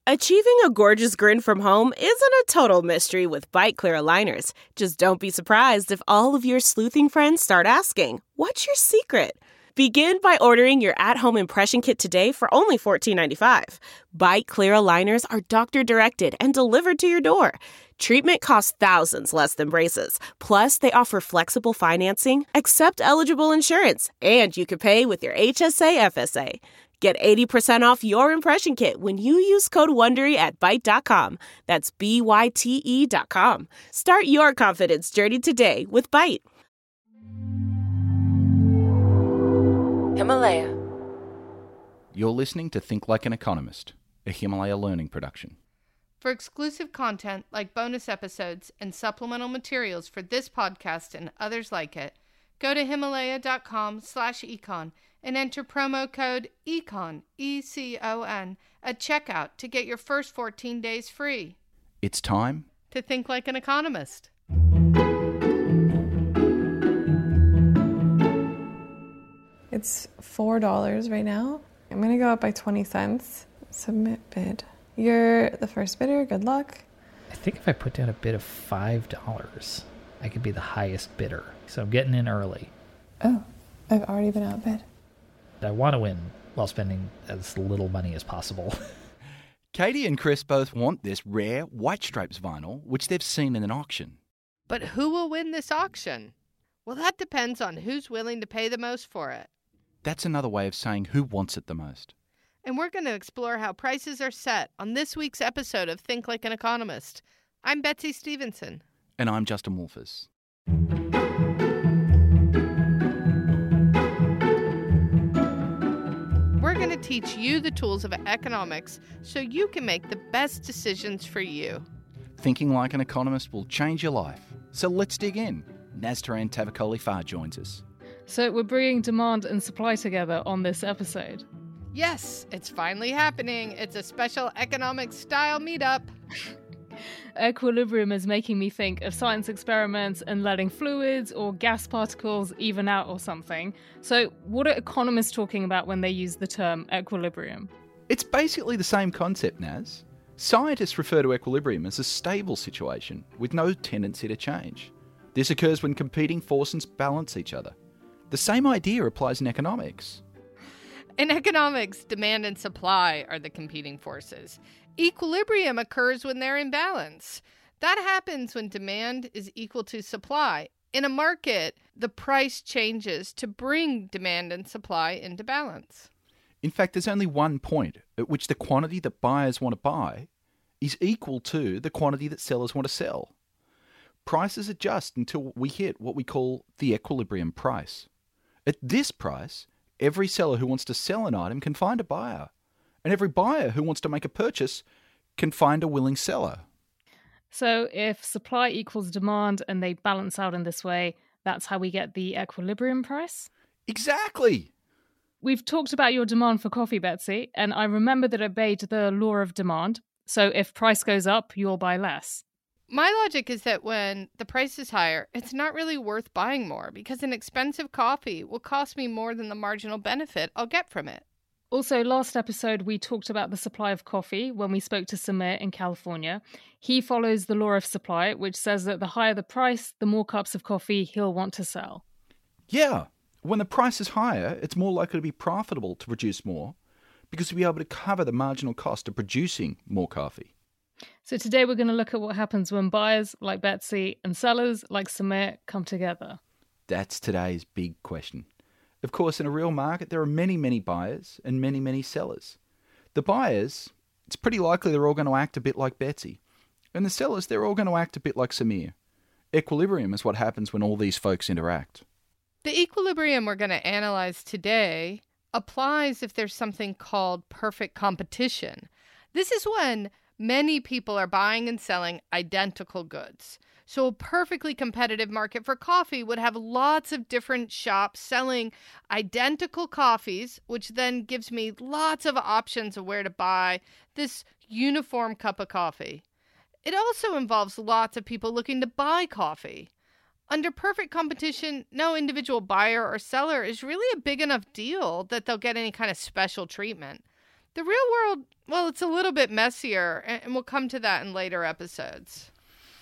Achieving a gorgeous grin from home isn't a total mystery with Byte Clear aligners. Just don't be surprised if all of your sleuthing friends start asking, "What's your secret?" Begin by ordering your at-home impression kit today for only $14.95. Byte Clear aligners are doctor-directed and delivered to your door. Treatment costs thousands less than braces. Plus, they offer flexible financing, accept eligible insurance, and you can pay with your HSA FSA. Get 80% off your impression kit when you use code WONDERY at Byte.com. That's BYTE.com. Start your confidence journey today with Byte. Himalaya. You're listening to Think Like an Economist, a Himalaya learning production. For exclusive content like bonus episodes and supplemental materials for this podcast and others like it, go to Himalaya.com/econ and enter promo code ECON, E-C-O-N, at checkout to get your first 14 days free. It's time To think like an economist. It's $4 right now. I'm going to go up by 20 cents. Submit bid. You're the first bidder. Good luck. I think if I put down a bid of $5, I could be the highest bidder. So I'm getting in early. Oh, I've already been outbid. I want to win while spending as little money as possible. Katie and Chris both want this rare White Stripes vinyl, which they've seen in an auction. But who will win this auction? Well, that depends on who's willing to pay the most for it. That's another way of saying who wants it the most. And we're going to explore how prices are set on this week's episode of Think Like an Economist. I'm Betsy Stevenson. And I'm Justin Wolfers. We're going to teach you the tools of economics so you can make the best decisions for you. Thinking Like an Economist will change your life. So let's dig in. Naztaran Tavakoli-Farr joins us. So we're bringing demand and supply together on this episode. Yes, it's finally happening. It's a special economics style meetup. Equilibrium is making me think of science experiments and letting fluids or gas particles even out or something. So what are economists talking about when they use the term equilibrium? It's basically the same concept, Naz. Scientists refer to equilibrium as a stable situation with no tendency to change. This occurs when competing forces balance each other. The same idea applies in economics. In economics, demand and supply are the competing forces. Equilibrium occurs when they're in balance. That happens when demand is equal to supply. In a market, the price changes to bring demand and supply into balance. In fact, there's only one point at which the quantity that buyers want to buy is equal to the quantity that sellers want to sell. Prices adjust until we hit what we call the equilibrium price. At this price, every seller who wants to sell an item can find a buyer, and every buyer who wants to make a purchase can find a willing seller. So if supply equals demand and they balance out in this way, that's how we get the equilibrium price? Exactly! We've talked about your demand for coffee, Betsy, and I remember that it obeyed the law of demand. So if price goes up, you'll buy less. My logic is that when the price is higher, it's not really worth buying more because an expensive coffee will cost me more than the marginal benefit I'll get from it. Also, last episode, we talked about the supply of coffee when we spoke to Samir in California. He follows the law of supply, which says that the higher the price, the more cups of coffee he'll want to sell. Yeah, when the price is higher, it's more likely to be profitable to produce more because you'll be able to cover the marginal cost of producing more coffee. So today we're going to look at what happens when buyers like Betsy and sellers like Samir come together. That's today's big question. Of course, in a real market, there are many, many buyers and many, many sellers. The buyers, it's pretty likely they're all going to act a bit like Betsy. And the sellers, they're all going to act a bit like Samir. Equilibrium is what happens when all these folks interact. The equilibrium we're going to analyze today applies if there's something called perfect competition. This is when many people are buying and selling identical goods. So a perfectly competitive market for coffee would have lots of different shops selling identical coffees, which then gives me lots of options of where to buy this uniform cup of coffee. It also involves lots of people looking to buy coffee. Under perfect competition, no individual buyer or seller is really a big enough deal that they'll get any kind of special treatment. The real world, well, it's a little bit messier, and we'll come to that in later episodes.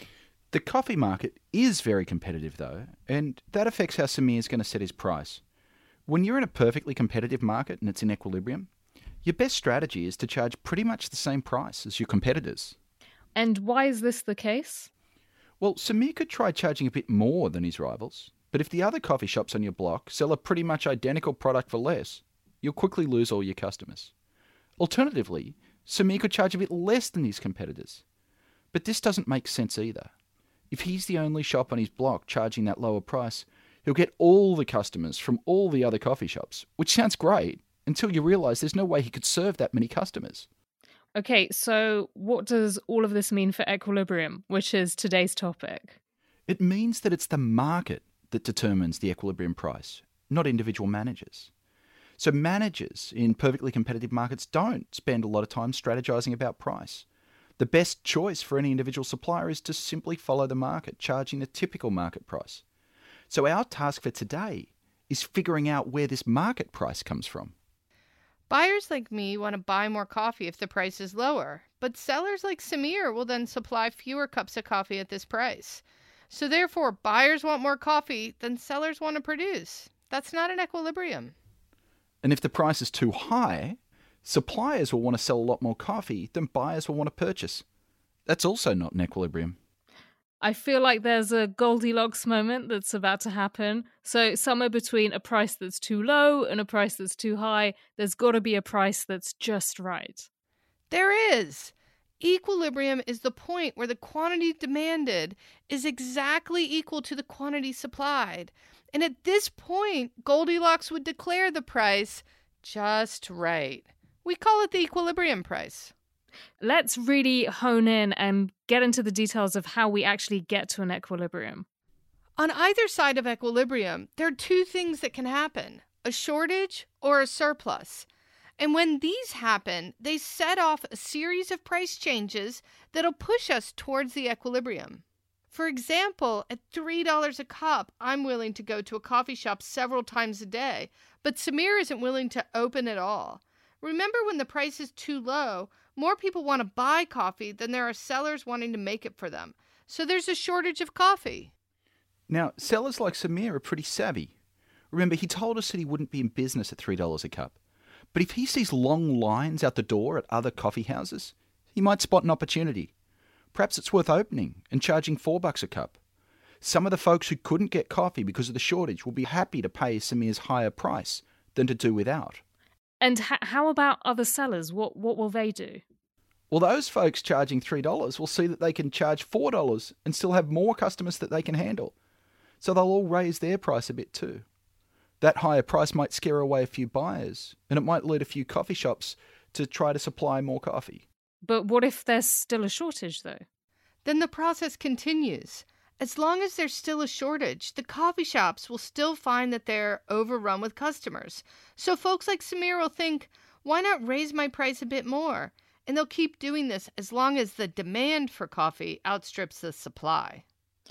The coffee market is very competitive, though, and that affects how Samir is going to set his price. When you're in a perfectly competitive market and it's in equilibrium, your best strategy is to charge pretty much the same price as your competitors. And why is this the case? Well, Samir could try charging a bit more than his rivals, but if the other coffee shops on your block sell a pretty much identical product for less, you'll quickly lose all your customers. Alternatively, Samir could charge a bit less than his competitors. But this doesn't make sense either. If he's the only shop on his block charging that lower price, he'll get all the customers from all the other coffee shops, which sounds great until you realise there's no way he could serve that many customers. Okay, so what does all of this mean for equilibrium, which is today's topic? It means that it's the market that determines the equilibrium price, not individual managers. So managers in perfectly competitive markets don't spend a lot of time strategizing about price. The best choice for any individual supplier is to simply follow the market, charging the typical market price. So our task for today is figuring out where this market price comes from. Buyers like me want to buy more coffee if the price is lower, but sellers like Samir will then supply fewer cups of coffee at this price. So therefore, buyers want more coffee than sellers want to produce. That's not an equilibrium. And if the price is too high, suppliers will want to sell a lot more coffee than buyers will want to purchase. That's also not an equilibrium. I feel like there's a Goldilocks moment that's about to happen. So somewhere between a price that's too low and a price that's too high, there's got to be a price that's just right. There is. Equilibrium is the point where the quantity demanded is exactly equal to the quantity supplied. And at this point, Goldilocks would declare the price just right. We call it the equilibrium price. Let's really hone in and get into the details of how we actually get to an equilibrium. On either side of equilibrium, there are two things that can happen, a shortage or a surplus. And when these happen, they set off a series of price changes that'll push us towards the equilibrium. For example, at $3 a cup, I'm willing to go to a coffee shop several times a day, but Samir isn't willing to open at all. Remember, when the price is too low, more people want to buy coffee than there are sellers wanting to make it for them. So there's a shortage of coffee. Now, sellers like Samir are pretty savvy. Remember, he told us that he wouldn't be in business at $3 a cup. But if he sees long lines out the door at other coffee houses, he might spot an opportunity. Perhaps it's worth opening and charging $4 a cup. Some of the folks who couldn't get coffee because of the shortage will be happy to pay Samir's higher price than to do without. And how about other sellers? What will they do? Well, those folks charging $3 will see that they can charge $4 and still have more customers that they can handle. So they'll all raise their price a bit too. That higher price might scare away a few buyers, and it might lead a few coffee shops to try to supply more coffee. But what if there's still a shortage, though? Then the process continues. As long as there's still a shortage, the coffee shops will still find that they're overrun with customers. So folks like Samir will think, why not raise my price a bit more? And they'll keep doing this as long as the demand for coffee outstrips the supply.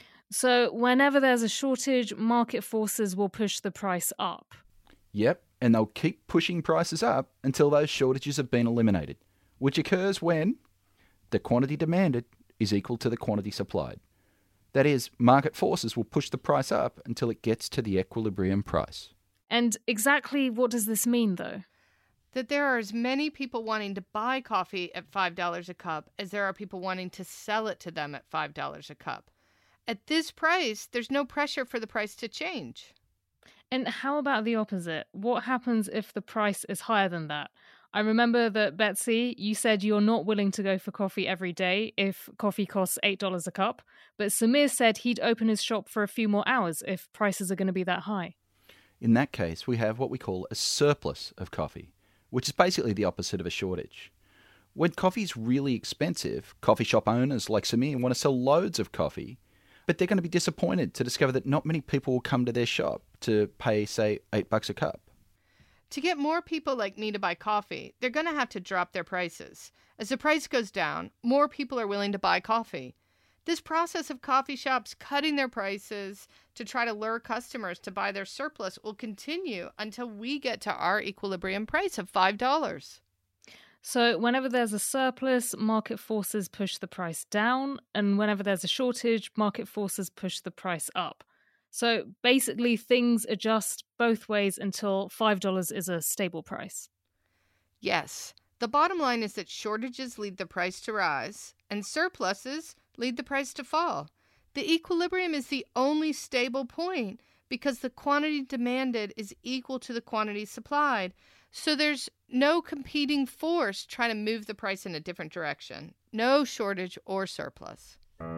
So whenever there's a shortage, market forces will push the price up. Yep, and they'll keep pushing prices up until those shortages have been eliminated, which occurs when the quantity demanded is equal to the quantity supplied. That is, market forces will push the price up until it gets to the equilibrium price. And exactly what does this mean, though? That there are as many people wanting to buy coffee at $5 a cup as there are people wanting to sell it to them at $5 a cup. At this price, there's no pressure for the price to change. And how about the opposite? What happens if the price is higher than that? I remember that, Betsy, you said you're not willing to go for coffee every day if coffee costs $8 a cup, but Samir said he'd open his shop for a few more hours if prices are going to be that high. In that case, we have what we call a surplus of coffee, which is basically the opposite of a shortage. When coffee's really expensive, coffee shop owners like Samir want to sell loads of coffee, but they're going to be disappointed to discover that not many people will come to their shop to pay, say, $8 a cup. To get more people like me to buy coffee, they're going to have to drop their prices. As the price goes down, more people are willing to buy coffee. This process of coffee shops cutting their prices to try to lure customers to buy their surplus will continue until we get to our equilibrium price of $5. So whenever there's a surplus, market forces push the price down, and whenever there's a shortage, market forces push the price up. So basically, things adjust both ways until $5 is a stable price. Yes. The bottom line is that shortages lead the price to rise, and surpluses lead the price to fall. The equilibrium is the only stable point because the quantity demanded is equal to the quantity supplied. So there's no competing force trying to move the price in a different direction. No shortage or surplus.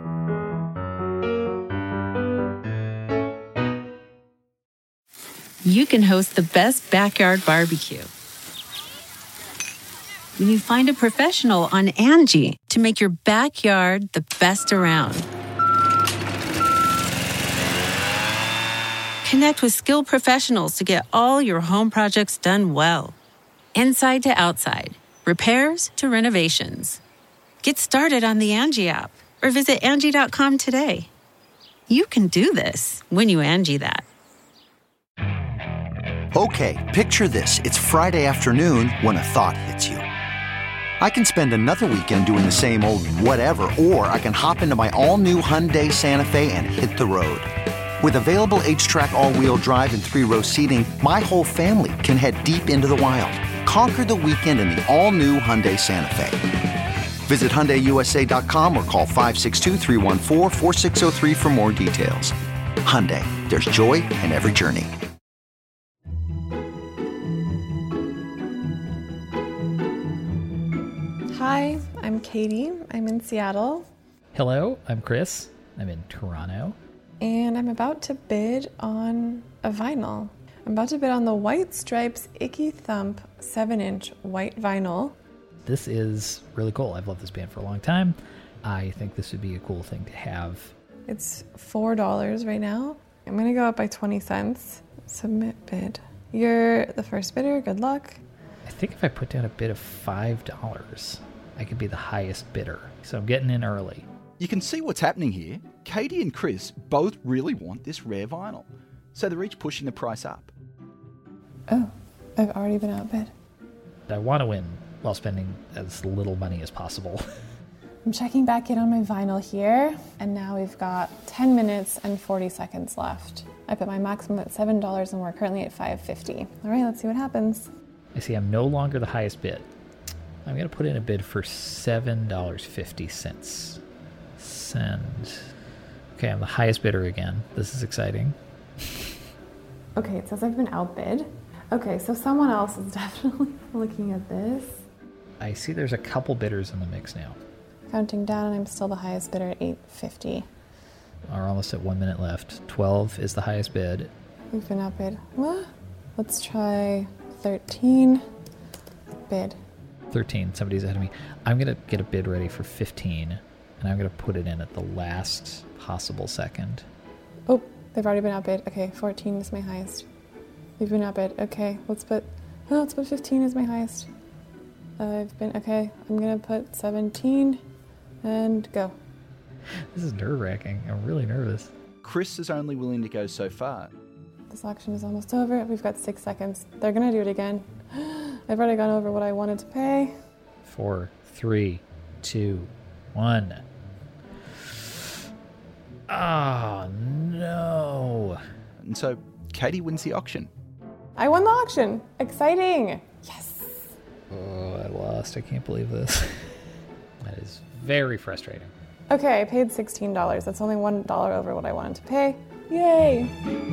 You can host the best backyard barbecue when you find a professional on Angie to make your backyard the best around. Connect with skilled professionals to get all your home projects done well. Inside to outside, repairs to renovations. Get started on the Angie app or visit Angie.com today. You can do this when you Angie that. Okay, picture this. It's Friday afternoon when a thought hits you. I can spend another weekend doing the same old whatever, or I can hop into my all-new Hyundai Santa Fe and hit the road. With available H-Track all-wheel drive and 3-row seating, my whole family can head deep into the wild. Conquer the weekend in the all-new Hyundai Santa Fe. Visit HyundaiUSA.com or call 562-314-4603 for more details. Hyundai, there's joy in every journey. Hi, I'm Katie. I'm in Seattle. Hello, I'm Chris. I'm in Toronto. And I'm about to bid on a vinyl. I'm about to bid on the White Stripes Icky Thump 7-inch white vinyl. This is really cool. I've loved this band for a long time. I think this would be a cool thing to have. It's $4 right now. I'm going to go up by 20 cents. Submit bid. You're the first bidder. Good luck. I think if I put down a bid of $5, I could be the highest bidder. So I'm getting in early. You can see what's happening here. Katie and Chris both really want this rare vinyl, so they're each pushing the price up. Oh, I've already been outbid. I want to win while spending as little money as possible. I'm checking back in on my vinyl here, and now we've got 10 minutes and 40 seconds left. I put my maximum at $7 and we're currently at $5.50. All right, let's see what happens. I see I'm no longer the highest bid. I'm going to put in a bid for $7.50. Send. Okay, I'm the highest bidder again. This is exciting. Okay, it says I've been outbid. Okay, so someone else is definitely looking at this. I see there's a couple bidders in the mix now. Counting down, and I'm still the highest bidder at $8.50. We're almost at 1 minute left. 12 is the highest bid. We've been outbid. Well, let's try 13. Bid. 13. Somebody's ahead of me. I'm going to get a bid ready for 15, and I'm going to put it in at the last possible second. Oh, they've already been outbid. Okay, 14 is my highest. We've been outbid. Okay, let's put 15 as my highest. I'm going to put 17 and go. This is nerve-wracking. I'm really nervous. Chris is only willing to go so far. This auction is almost over. We've got 6 seconds. They're going to do it again. I've already gone over what I wanted to pay. 4, 3, 2, 1. Oh, no. And so Katie wins the auction. I won the auction. Exciting. Yes. Oh, I lost. I can't believe this. That is very frustrating. Okay, I paid $16. That's only $1 over what I wanted to pay. Yay.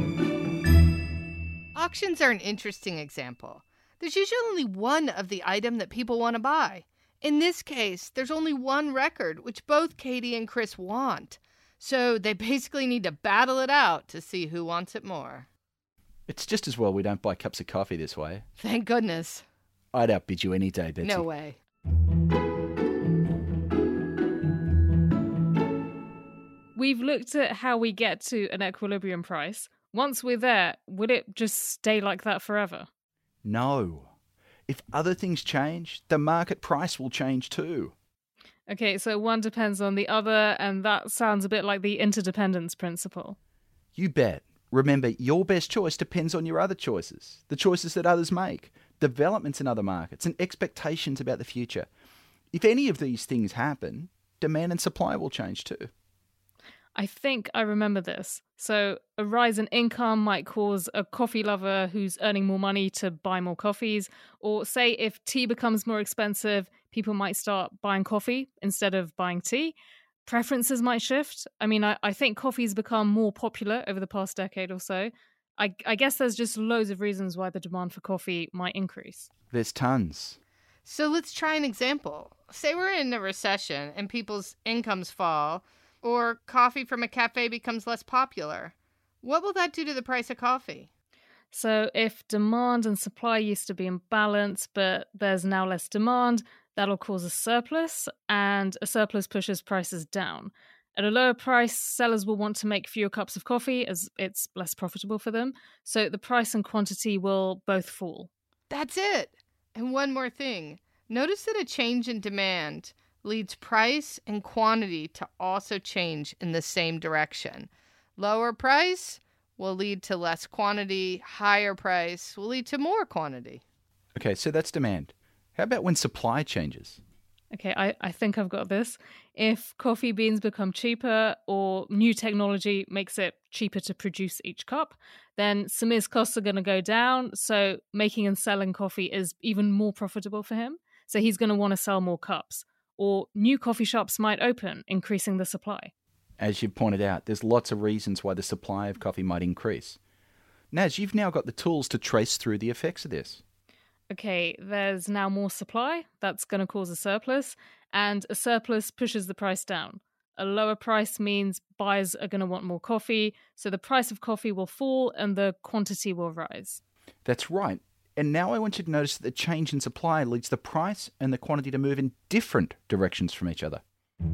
Auctions are an interesting example. There's usually only one of the item that people want to buy. In this case, there's only one record, which both Katie and Chris want. So they basically need to battle it out to see who wants it more. It's just as well we don't buy cups of coffee this way. Thank goodness. I'd outbid you any day, Betsy. No way. We've looked at how we get to an equilibrium price. Once we're there, will it just stay like that forever? No. If other things change, the market price will change too. Okay, so one depends on the other, and that sounds a bit like the interdependence principle. You bet. Remember, your best choice depends on your other choices, the choices that others make. developments in other markets, and expectations about the future. If any of these things happen, demand and supply will change too. I think I remember this. So a rise in income might cause a coffee lover who's earning more money to buy more coffees. Or say if tea becomes more expensive, people might start buying coffee instead of buying tea. Preferences might shift. I mean, I think coffee's become more popular over the past decade or so. I guess there's just loads of reasons why the demand for coffee might increase. There's tons. So let's try an example. Say we're in a recession and people's incomes fall, or coffee from a cafe becomes less popular. What will that do to the price of coffee? So if demand and supply used to be in balance, but there's now less demand, that'll cause a surplus, and a surplus pushes prices down. At a lower price, sellers will want to make fewer cups of coffee as it's less profitable for them. So the price and quantity will both fall. That's it. And one more thing. Notice that a change in demand leads price and quantity to also change in the same direction. Lower price will lead to less quantity. Higher price will lead to more quantity. Okay, so that's demand. How about when supply changes? Okay, I think I've got this. If coffee beans become cheaper or new technology makes it cheaper to produce each cup, then Samir's costs are going to go down. So making and selling coffee is even more profitable for him. So he's going to want to sell more cups. Or new coffee shops might open, increasing the supply. As you've pointed out, there's lots of reasons why the supply of coffee might increase. Naz, you've now got the tools to trace through the effects of this. Okay, there's now more supply. That's going to cause a surplus. And a surplus pushes the price down. A lower price means buyers are going to want more coffee. So the price of coffee will fall and the quantity will rise. That's right. And now I want you to notice that the change in supply leads the price and the quantity to move in different directions from each other.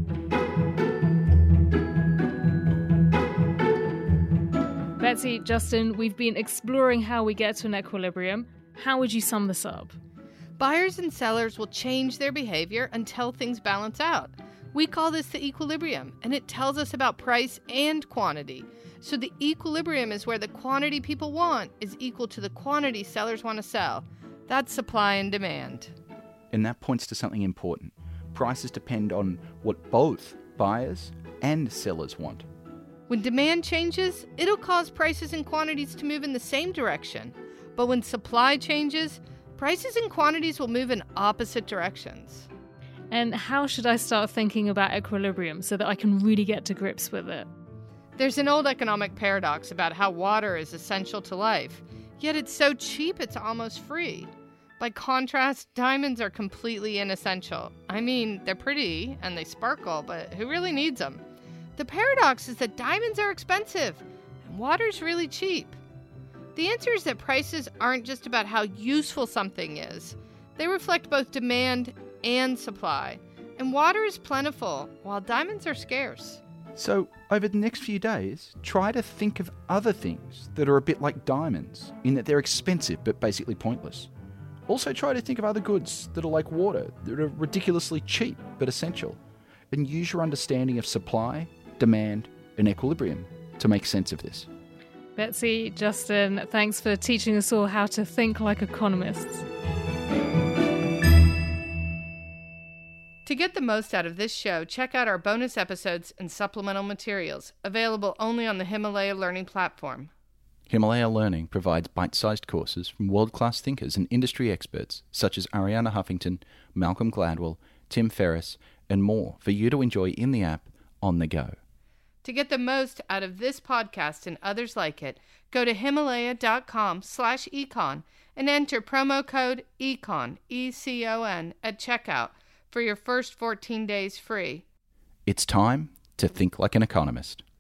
Betsy, Justin, we've been exploring how we get to an equilibrium. How would you sum this up? Buyers and sellers will change their behavior until things balance out. We call this the equilibrium, and it tells us about price and quantity. So the equilibrium is where the quantity people want is equal to the quantity sellers want to sell. That's supply and demand. And that points to something important. Prices depend on what both buyers and sellers want. When demand changes, it'll cause prices and quantities to move in the same direction. But when supply changes, prices and quantities will move in opposite directions. And how should I start thinking about equilibrium so that I can really get to grips with it? There's an old economic paradox about how water is essential to life, yet it's so cheap it's almost free. By contrast, diamonds are completely inessential. I mean, they're pretty and they sparkle, but who really needs them? The paradox is that diamonds are expensive and water's really cheap. The answer is that prices aren't just about how useful something is. They reflect both demand and supply. And water is plentiful, while diamonds are scarce. So, over the next few days, try to think of other things that are a bit like diamonds, in that they're expensive but basically pointless. Also try to think of other goods that are like water, that are ridiculously cheap but essential. And use your understanding of supply, demand, and equilibrium to make sense of this. Betsy, Justin, thanks for teaching us all how to think like economists. To get the most out of this show, check out our bonus episodes and supplemental materials, available only on the Himalaya Learning platform. Himalaya Learning provides bite-sized courses from world-class thinkers and industry experts such as Arianna Huffington, Malcolm Gladwell, Tim Ferriss, and more for you to enjoy in the app on the go. To get the most out of this podcast and others like it, go to Himalaya.com/econ and enter promo code ECON, E-C-O-N, at checkout for your first 14 days free. It's time to think like an economist.